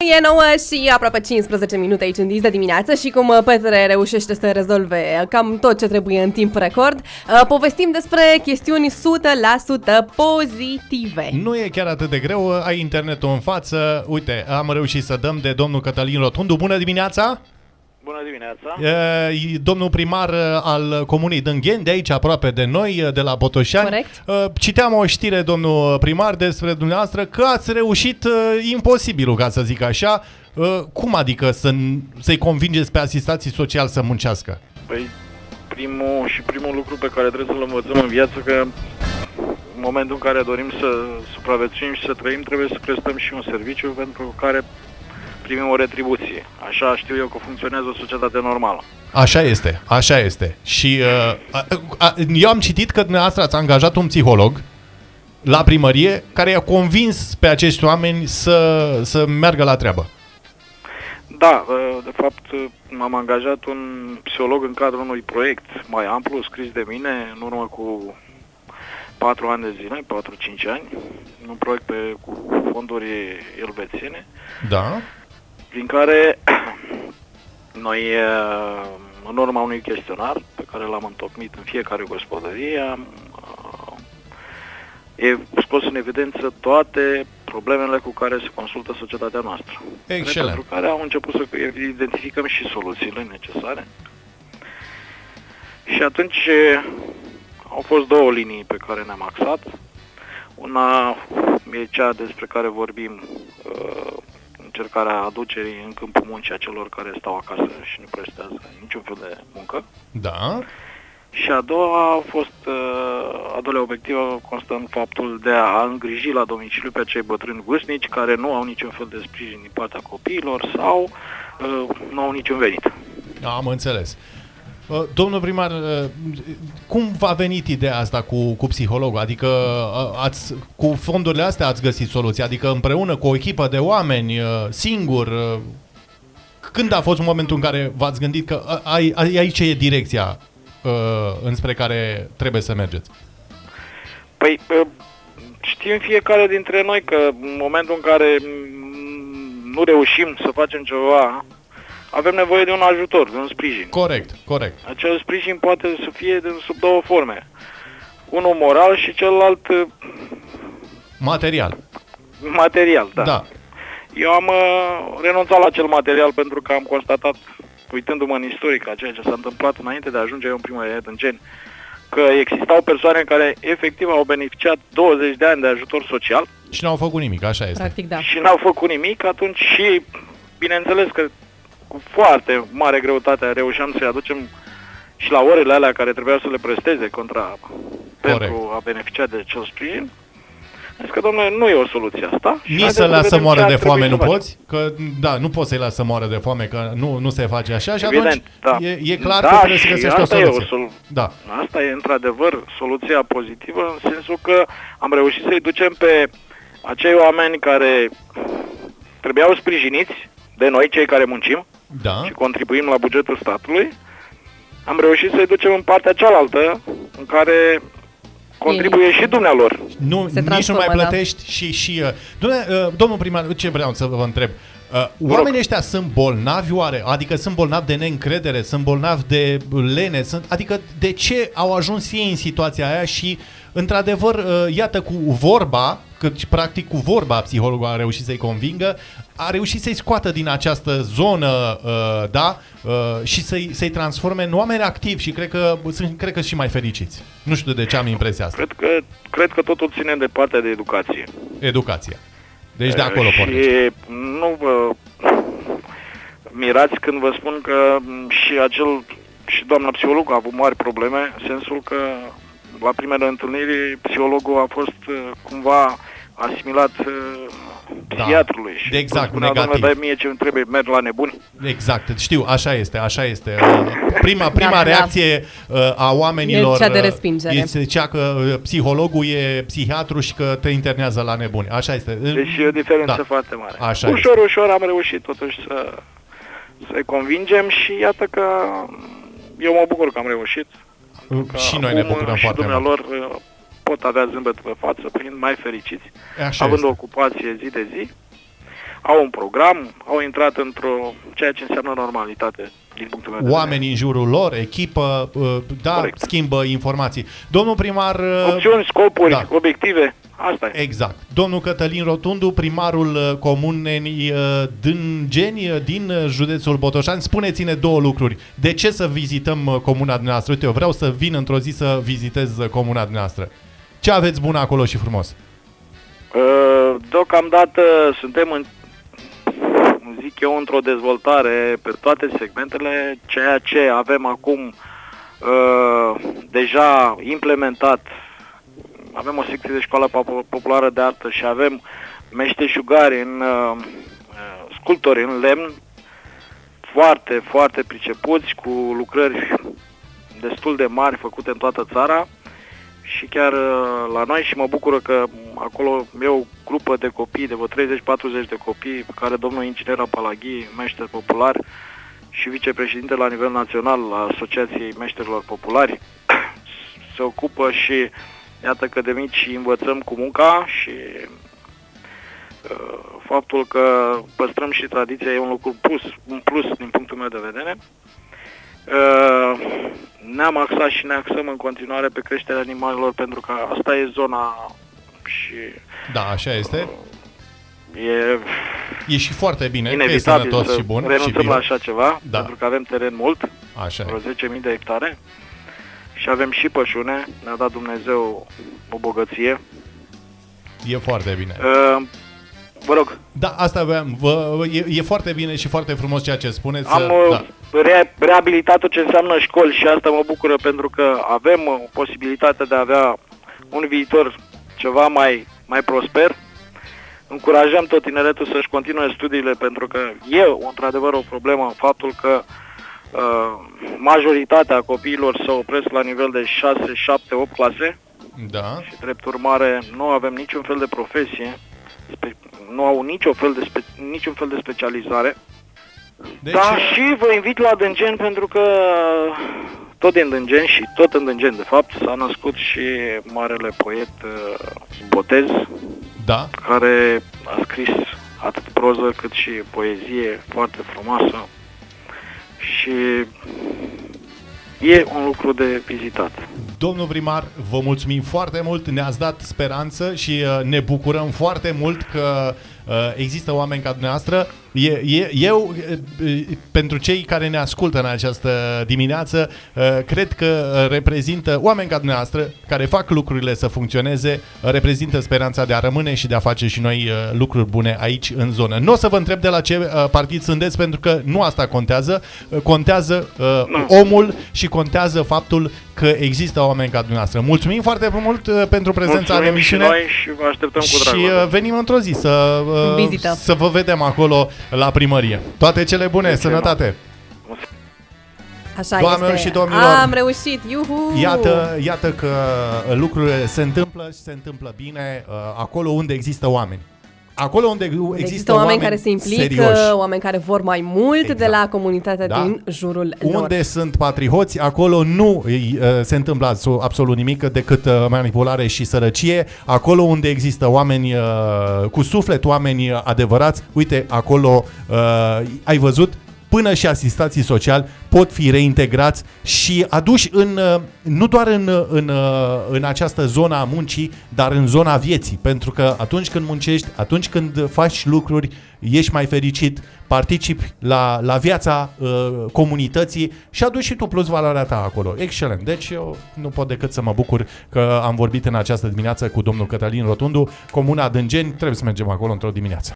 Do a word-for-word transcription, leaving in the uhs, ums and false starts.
E nouă și aproape cincisprezece minute aici în Dis de dimineață și cum Petre reușește să rezolve cam tot ce trebuie în timp record, povestim despre chestiuni o sută la sută pozitive. Nu e chiar atât de greu, ai internetul în față. Uite, am reușit să dăm de domnul Cătălin Rotundu. Bună dimineața! Bună dimineața! E, domnul primar al comunei Dângheni, de aici aproape de noi, de la Botoșani. Corect. Citeam o știre, domnul primar, despre dumneavoastră că ați reușit imposibilul, ca să zic așa. Cum adică să, să-i convingeți pe asistații sociali să muncească? Păi, primul și primul lucru pe care trebuie să-l învățăm în viață, că în momentul în care dorim să supraviețuim și să trăim, trebuie să prestăm și un serviciu pentru care primim o retribuție. Așa știu eu că funcționează o societate normală. Așa este, așa este. Și uh, uh, eu am citit că dumneavoastră ați angajat un psiholog la primărie care i-a convins pe acești oameni să, să meargă la treabă. Da, de fapt m-am angajat un psiholog în cadrul unui proiect mai amplu, scris de mine în urmă cu patru ani de zile, patru-cinci ani, un proiect pe, cu fonduri elvețiene. Da. Prin care noi, în urma unui chestionar pe care l-am întocmit în fiecare gospodărie, am e scos în evidență toate problemele cu care se consultă societatea noastră. Excelent. Pentru care am început să identificăm și soluțiile necesare. Și atunci au fost două linii pe care ne-am axat. Una e cea despre care vorbim, încercarea aducerii în câmpul muncii a celor care stau acasă și nu prestează niciun fel de muncă. Da. Și a doua a fost, a doilea obiectivă constă în faptul de a îngriji la domiciliu pe acei bătrâni vârstnici care nu au niciun fel de sprijin din partea copiilor sau uh, nu au niciun venit. Am înțeles. Domnul primar, cum v-a venit ideea asta cu, cu psihologul? Adică ați, cu fondurile astea ați găsit soluția? Adică împreună cu o echipă de oameni, singur? Când a fost momentul în care v-ați gândit că aici e direcția înspre care trebuie să mergeți? Păi știm fiecare dintre noi că în momentul în care nu reușim să facem ceva, avem nevoie de un ajutor, de un sprijin. Corect, corect. Acel sprijin poate să fie sub două forme. Unul moral și celălalt material. Material, da. Da. Eu am uh, renunțat la cel material pentru că am constatat, uitându-mă în istoric a ceea ce s-a întâmplat înainte de a ajunge eu în primărie Dângeni, că existau persoane care efectiv au beneficiat douăzeci de ani de ajutor social. Și n-au făcut nimic, așa este. Practic, da. Și n-au făcut nimic, atunci și, bineînțeles că cu foarte mare greutate reușeam să-i aducem și la orele alea care trebuiau să le presteze contra, pentru a beneficia de cel sprijin. Zic că, domnule, nu e o soluție asta. Nici să lasă moară de foame nu poți, că da, nu poți să-i lasă să moară de foame, că nu, nu se face așa și evident, atunci da. e, e clar da, că trebuie să găsești o soluție. E o sol- da. Asta e într-adevăr soluția pozitivă, în sensul că am reușit să-i ducem pe acei oameni care trebuiau sprijiniți de noi, cei care muncim, da. Și contribuim la bugetul statului, am reușit să-i ducem în partea cealaltă, în care contribuie e, și dumnealor. Nu, nici nu mai plătești da. și... și uh, domnul primar, ce vreau să vă întreb? Uh, oamenii ăștia sunt bolnavi oare? Adică sunt bolnavi de neîncredere? Sunt bolnavi de lene? Sunt, adică de ce au ajuns ei în situația aia și, într-adevăr, uh, iată, cu vorba, că practic cu vorba psihologul a reușit să-i convingă, a reușit să-i scoată din această zonă, uh, da, uh, și să-i, să-i transforme în oameni activi și cred că sunt cred că și mai fericiți. Nu știu de ce am impresia asta. Cred că, cred că totul ține de partea de educație. Educația. Deci de acolo pornește. Și nu vă mirați când vă spun că și acel, și doamna psiholog a avut mari probleme, în sensul că la primele întâlniri psihologul a fost cumva asimilat psihiatrului. Da, și exact, spunea, negativ. Dar mie ce-mi trebuie, merg la nebuni. Exact, știu, așa este, așa este. Prima, prima da, reacție da. a oamenilor e cea de respingere. Este cea că psihologul e psihiatru și că te internează la nebuni. Așa este. Deci e o diferență da. foarte mare. Așa ușor, este. ușor am reușit totuși să, să-i convingem și iată că eu mă bucur că am reușit. Și noi ne bucurăm foarte mult. Pot avea zâmbet pe față, fiind mai fericiți, Așa având este. o ocupație zi de zi. au un program, au intrat într-o, ceea ce înseamnă normalitate din punctul meu de vedere. Oamenii în jurul lor, echipă, da, Corect. Schimbă informații. Domnul primar... Opțiuni, scopuri, da. obiective, asta e. Exact. Domnul Cătălin Rotundu, primarul comunei Dângeni din județul Botoșani, spuneți-ne două lucruri. De ce să vizităm comuna dumneavoastră? Uite, eu vreau să vin într-o zi să vizitez comuna dumneavoastră. Ce aveți bun acolo și frumos? Deocamdată suntem în, zic eu, într-o dezvoltare pe toate segmentele, ceea ce avem acum uh, deja implementat. Avem o secție de școală populară de artă și avem meșteșugari în uh, sculptori în lemn, foarte, foarte pricepuți, cu lucrări destul de mari făcute în toată țara. Și chiar la noi, și mă bucură că acolo e o grupă de copii, de vreo treizeci patruzeci de copii, pe care domnul inginer Apalaghi, meșter popular și vicepreședinte la nivel național la Asociației Meșterilor Populari, se ocupă și iată că de mici învățăm cu munca și uh, faptul că păstrăm și tradiția e un lucru plus, un plus din punctul meu de vedere. Uh, ne-am axat și ne axăm în continuare pe creșterea animalelor, pentru că asta e zona și... Da, așa este. Uh, e... E și foarte bine, că e inevitabil sănătos să și bun. renunțăm și la așa ceva, da. Pentru că avem teren mult, așa vreo zece mii de hectare, și avem și pășune, ne-a dat Dumnezeu o bogăție. E foarte bine. Uh, Vă rog. Da, asta aveam. Vă, e, e foarte bine și foarte frumos ceea ce spuneți. Am da. re reabilitat tot ce înseamnă școli și asta mă bucură, pentru că avem posibilitatea de a avea un viitor ceva mai, mai prosper. Încurajăm tot tineretul să-și continue studiile, pentru că e într-adevăr o problemă faptul că uh, majoritatea copiilor se opresc la nivel de șase, șapte, opt clase. Da. Și drept urmare nu avem niciun fel de profesie, nu au niciun fel de, spe niciun fel de specializare. Deci... Da, și vă invit la Dângeni, pentru că tot din Dângeni și tot în Dângeni, de fapt, s-a născut și marele poet Botez, da. Care a scris atât proză cât și poezie foarte frumoasă și e un lucru de vizitat. Domnul primar, vă mulțumim foarte mult, ne-ați dat speranță și uh, ne bucurăm foarte mult că uh, există oameni ca dumneavoastră. E, e, eu, uh, pentru cei care ne ascultă în această dimineață, uh, cred că reprezintă oameni ca dumneavoastră, care fac lucrurile să funcționeze, uh, reprezintă speranța de a rămâne și de a face și noi uh, lucruri bune aici în zonă. Nu o să vă întreb de la ce uh, partid sunteți, pentru că nu asta contează. Uh, contează uh, omul și contează faptul că există oameni ca dumneavoastră. Mulțumim foarte mult uh, pentru prezența în emisiune. Și noi și vă așteptăm cu drag. Și uh, venim într-o zi să, uh, să vă vedem acolo la primărie. Toate cele bune, deci, sănătate! Așa Doamnelor este. și domnilor, am reușit! Iuhu! Iată, iată că lucrurile se întâmplă și se întâmplă bine uh, acolo unde există oameni. Acolo unde există, există oameni, oameni care se implică, serioși. Oameni care vor mai mult exact. De la comunitatea da? Din jurul unde lor. Unde sunt patrioți, acolo nu uh, se întâmplă absolut nimic decât uh, manipulare și sărăcie. Acolo unde există oameni uh, cu suflet, oameni adevărați, uite, acolo uh, ai văzut, până și asistații sociali pot fi reintegrați și aduși în, nu doar în, în, în această zonă a muncii, dar în zona vieții. Pentru că atunci când muncești, atunci când faci lucruri, ești mai fericit, participi la, la viața uh, comunității și aduci și tu plus valoarea ta acolo. Excelent! Deci eu nu pot decât să mă bucur că am vorbit în această dimineață cu domnul Cătălin Rotundu. Comuna Dângeni, trebuie să mergem acolo într-o dimineață.